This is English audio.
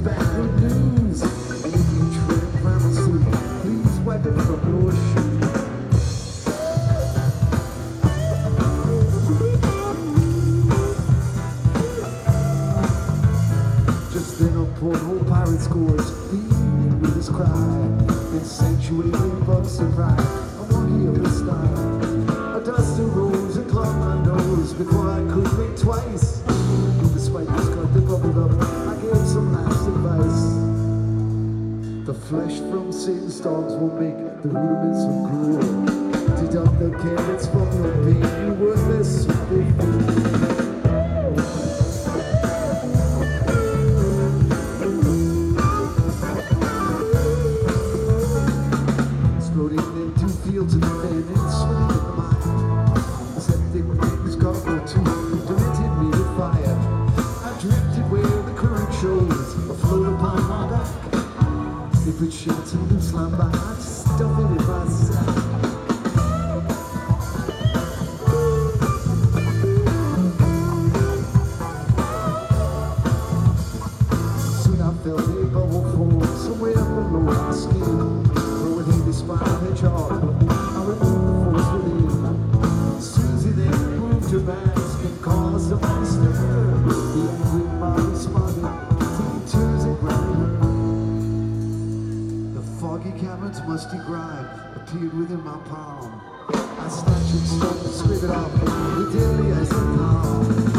bad good news. And if you trip around the street, please wipe it from your shoe. Just then a poor old pirate scores, feeding with his cry. In sanctuary, bugs and ride, I won't hear this style. A dust arose and clogged my nose before I could think twice. Despite this cut that bubbled up, I gave some last advice. The flesh from Satan's dogs will make the rudiments of gruel. Deduct the carrots from your pain, you worthless fool. Fields and abandoned, swimming in the mire. The septic rings cargo too, demented me with fire. I drifted where the current shows, afloat upon my back. If it shoots and loose line by, I just stuff it in my sack. Soon I felt a bubble form somewhere below my skin. Throwing heavy spinal hedgehog. Can cause a monster. The angry mind responded to tears and grind. The foggy cavern's musty grime appeared within my palm. I snatched it, started to scrape it off, as deadly as a palm.